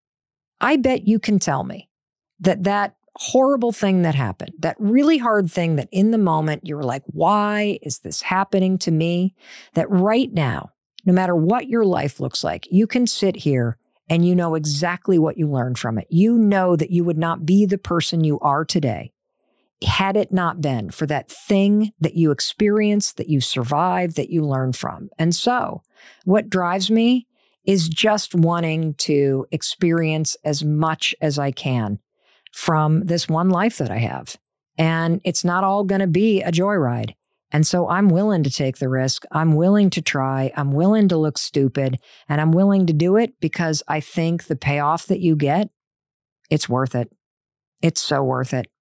I bet you can tell me that that horrible thing that happened, that really hard thing that in the moment you were like, why is this happening to me? That right now, no matter what your life looks like, you can sit here and you know exactly what you learned from it. You know that you would not be the person you are today had it not been for that thing that you experienced, that you survived, that you learned from. And so what drives me is just wanting to experience as much as I can from this one life that I have. And it's not all going to be a joyride. And so I'm willing to take the risk. I'm willing to try. I'm willing to look stupid. And I'm willing to do it because I think the payoff that you get, it's worth it. It's so worth it.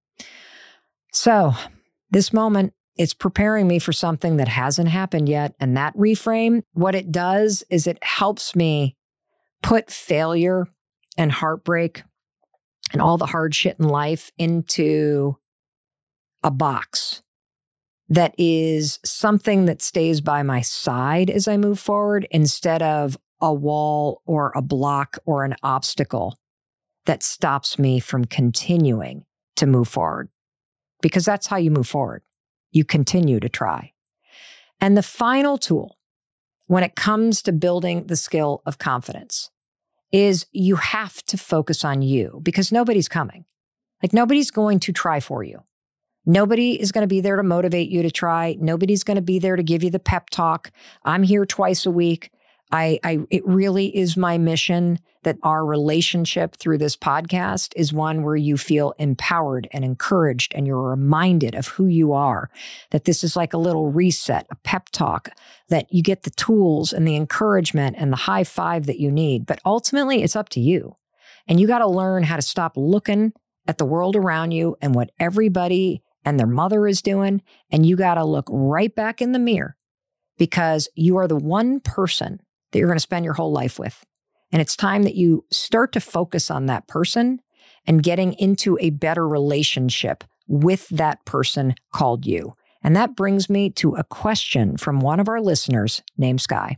So this moment, it's preparing me for something that hasn't happened yet. And that reframe, what it does is it helps me put failure and heartbreak and all the hard shit in life into a box that is something that stays by my side as I move forward instead of a wall or a block or an obstacle that stops me from continuing to move forward. Because that's how you move forward. You continue to try. And the final tool when it comes to building the skill of confidence is you have to focus on you because nobody's coming. Like nobody's going to try for you. Nobody is going to be there to motivate you to try. Nobody's going to be there to give you the pep talk. I'm here twice a week. I, I, it really is my mission that our relationship through this podcast is one where you feel empowered and encouraged and you're reminded of who you are, that this is like a little reset, a pep talk, that you get the tools and the encouragement and the high five that you need. But ultimately, it's up to you. And you got to learn how to stop looking at the world around you and what everybody and their mother is doing. And you got to look right back in the mirror, because you are the one person that you're going to spend your whole life with. And it's time that you start to focus on that person and getting into a better relationship with that person called you. And that brings me to a question from one of our listeners named Sky.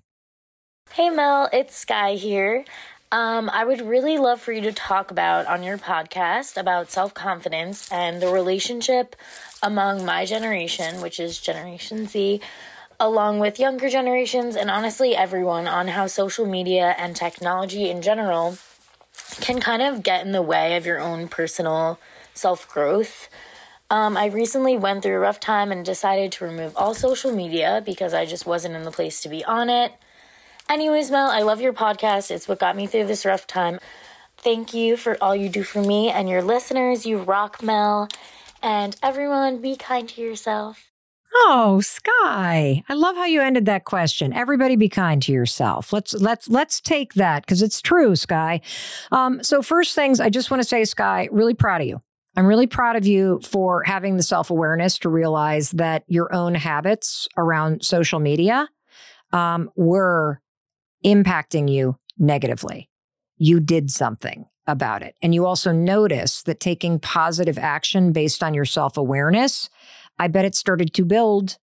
Hey Mel, it's Sky here. Um, I would really love for you to talk about on your podcast about self-confidence and the relationship among my generation, which is Generation Z, along with younger generations and honestly everyone, on how social media and technology in general can kind of get in the way of your own personal self-growth. Um, I recently went through a rough time and decided to remove all social media because I just wasn't in the place to be on it. Anyways, Mel, I love your podcast. It's what got me through this rough time. Thank you for all you do for me and your listeners. You rock, Mel. And everyone, be kind to yourself. Oh, Sky. I love how you ended that question. Everybody be kind to yourself. Let's let's let's take that, because it's true, Sky. Um, so first things, I just want to say, Sky, really proud of you. I'm really proud of you for having the self-awareness to realize that your own habits around social media um, were impacting you negatively. You did something about it. And you also notice that taking positive action based on your self-awareness, I bet it started to build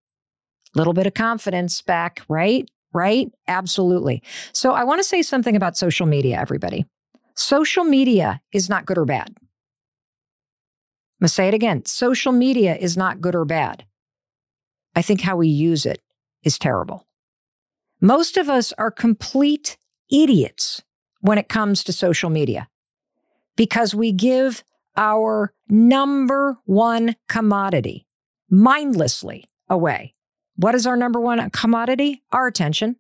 a little bit of confidence back, right? Right? Absolutely. So I want to say something about social media, everybody. Social media is not good or bad. I'm going to say it again. Social media is not good or bad. I think how we use it is terrible. Most of us are complete idiots when it comes to social media because we give our number one commodity mindlessly away. What is our number one commodity? Our attention.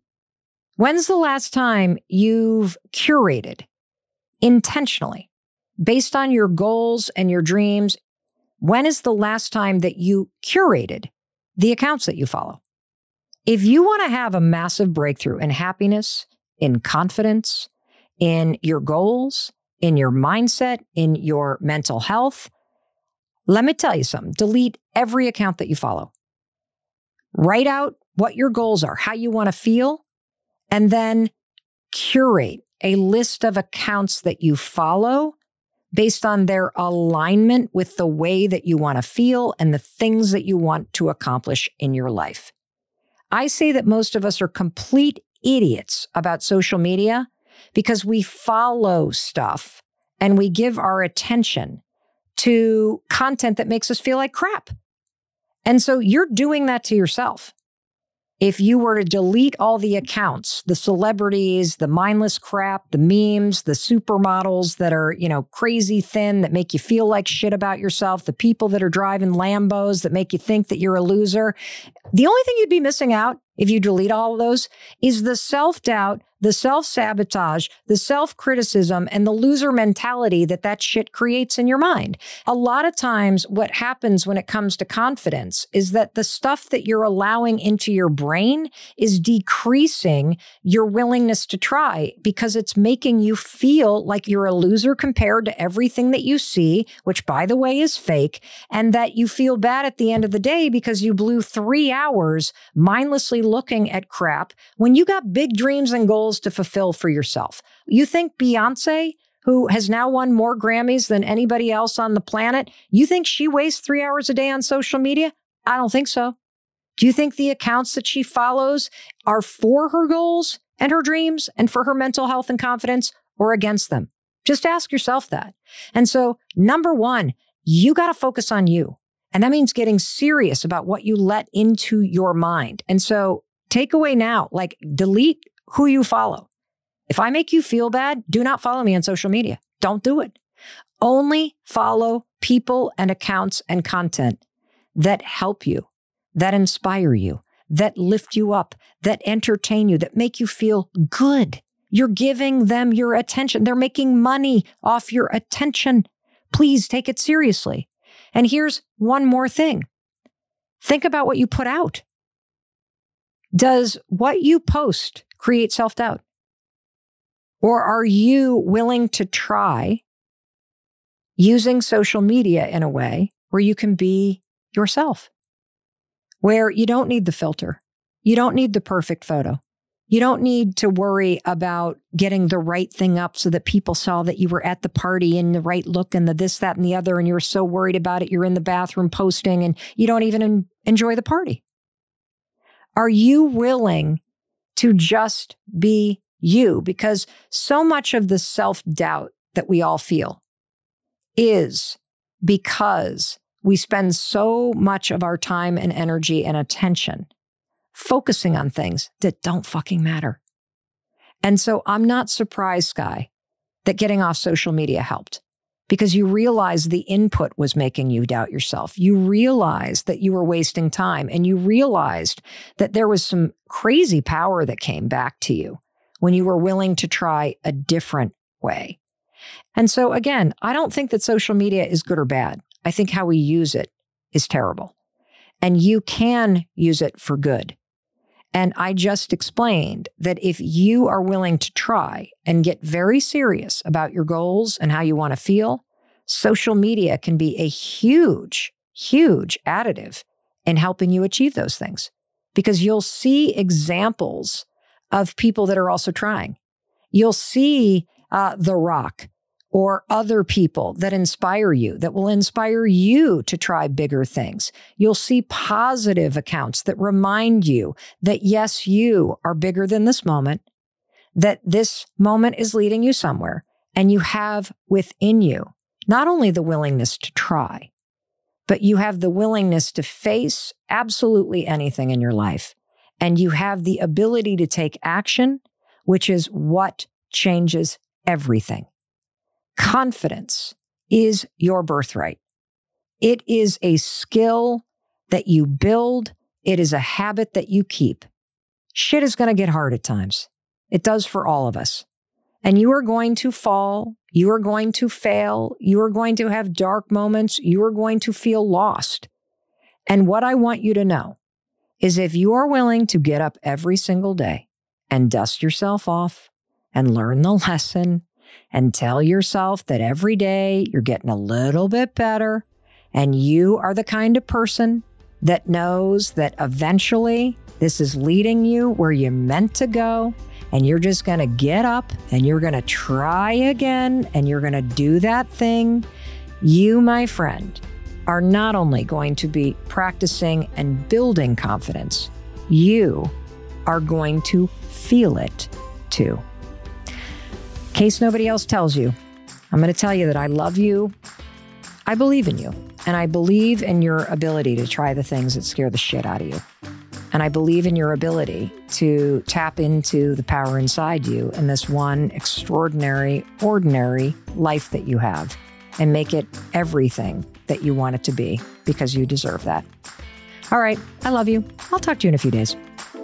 When's the last time you've curated intentionally based on your goals and your dreams? When is the last time that you curated the accounts that you follow? If you want to have a massive breakthrough in happiness, in confidence, in your goals, in your mindset, in your mental health, let me tell you something. Delete every account that you follow. Write out what your goals are, how you want to feel, and then curate a list of accounts that you follow based on their alignment with the way that you want to feel and the things that you want to accomplish in your life. I say that most of us are complete idiots about social media because we follow stuff and we give our attention to content that makes us feel like crap. And so you're doing that to yourself. If you were to delete all the accounts, the celebrities, the mindless crap, the memes, the supermodels that are, you know, crazy thin, that make you feel like shit about yourself, the people that are driving Lambos that make you think that you're a loser, the only thing you'd be missing out if you delete all of those is the self-doubt, the self-sabotage, the self-criticism, and the loser mentality that that shit creates in your mind. A lot of times what happens when it comes to confidence is that the stuff that you're allowing into your brain is decreasing your willingness to try because it's making you feel like you're a loser compared to everything that you see, which by the way is fake, and that you feel bad at the end of the day because you blew three hours mindlessly looking at crap when you got big dreams and goals to fulfill for yourself. You think Beyonce, who has now won more Grammys than anybody else on the planet, you think she wastes three hours a day on social media? I don't think so. Do you think the accounts that she follows are for her goals and her dreams and for her mental health and confidence, or against them? Just ask yourself that. And so, number one, you got to focus on you. And that means getting serious about what you let into your mind. And so takeaway now, like delete who you follow. If I make you feel bad, do not follow me on social media. Don't do it. Only follow people and accounts and content that help you, that inspire you, that lift you up, that entertain you, that make you feel good. You're giving them your attention. They're making money off your attention. Please take it seriously. And here's one more thing. Think about what you put out. Does what you post create self-doubt? Or are you willing to try using social media in a way where you can be yourself, where you don't need the filter, you don't need the perfect photo, you don't need to worry about getting the right thing up so that people saw that you were at the party and the right look and the this, that, and the other, and you're so worried about it, you're in the bathroom posting and you don't even en- enjoy the party. Are you willing to just be you? Because so much of the self-doubt that we all feel is because we spend so much of our time and energy and attention focusing on things that don't fucking matter. And so I'm not surprised, Sky, that getting off social media helped, because you realized the input was making you doubt yourself. You realized that you were wasting time, and you realized that there was some crazy power that came back to you when you were willing to try a different way. And so again, I don't think that social media is good or bad. I think how we use it is terrible. And you can use it for good. And I just explained that if you are willing to try and get very serious about your goals and how you want to feel, social media can be a huge, huge additive in helping you achieve those things, because you'll see examples of people that are also trying. You'll see uh, The Rock or other people that inspire you, that will inspire you to try bigger things. You'll see positive accounts that remind you that, yes, you are bigger than this moment, that this moment is leading you somewhere, and you have within you not only the willingness to try, but you have the willingness to face absolutely anything in your life. And you have the ability to take action, which is what changes everything. Confidence is your birthright. It is a skill that you build. It is a habit that you keep. Shit is going to get hard at times. It does for all of us. And you are going to fall. You are going to fail. You are going to have dark moments. You are going to feel lost. And what I want you to know is, if you are willing to get up every single day and dust yourself off and learn the lesson and tell yourself that every day you're getting a little bit better, and you are the kind of person that knows that eventually this is leading you where you're meant to go, and you're just going to get up and you're going to try again and you're going to do that thing, you, my friend, are not only going to be practicing and building confidence, you are going to feel it too. In case nobody else tells you, I'm going to tell you that I love you. I believe in you. And I believe in your ability to try the things that scare the shit out of you. And I believe in your ability to tap into the power inside you in this one extraordinary, ordinary life that you have, and make it everything that you want it to be, because you deserve that. All right. I love you. I'll talk to you in a few days.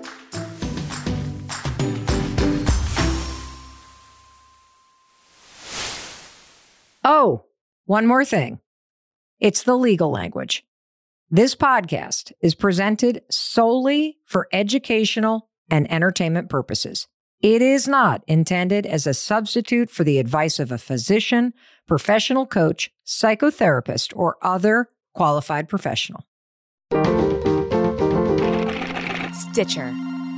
Oh, one more thing. It's the legal language. This podcast is presented solely for educational and entertainment purposes. It is not intended as a substitute for the advice of a physician, professional coach, psychotherapist, or other qualified professional. Stitcher.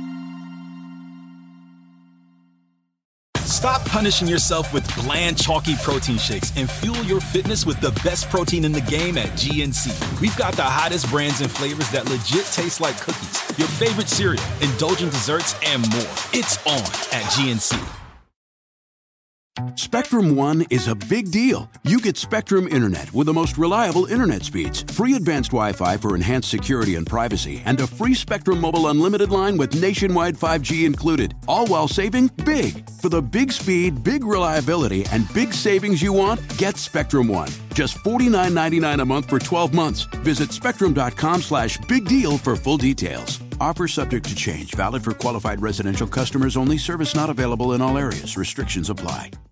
Stop punishing yourself with bland, chalky protein shakes and fuel your fitness with the best protein in the game at G N C. We've got the hottest brands and flavors that legit taste like cookies, your favorite cereal, indulgent desserts, and more. It's on at G N C. Spectrum One is a big deal. You get Spectrum Internet with the most reliable internet speeds, free advanced Wi-Fi for enhanced security and privacy, and a free Spectrum Mobile Unlimited line with nationwide five G included, all while saving big. For the big speed, big reliability, and big savings you want, get Spectrum One. Just forty-nine ninety-nine a month for twelve months. Visit spectrum dot com slash big deal for full details. Offer subject to change. Valid for qualified residential customers only. Service not available in all areas. Restrictions apply.